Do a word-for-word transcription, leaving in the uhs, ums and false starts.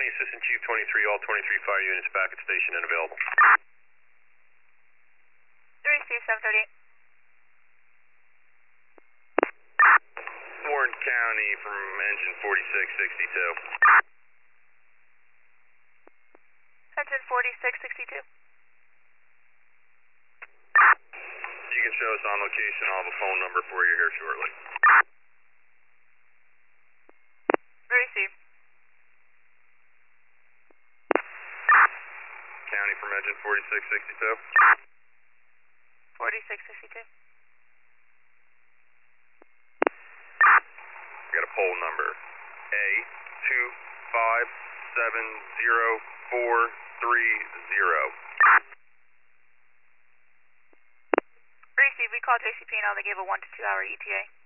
Assistant Chief twenty-three, all twenty-three fire units back at station and available. three Steve, seven thirty-eight. Warren County from engine forty-six sixty-two. Engine forty-six sixty-two. You can show us on location. I'll have a phone number for you here shortly. three Steve. County from engine forty-six sixty-two. forty-six sixty-two. I got a poll number. A two five seven zero four three zero. three Steve, we called J C P N L. They gave a one to two hour E T A.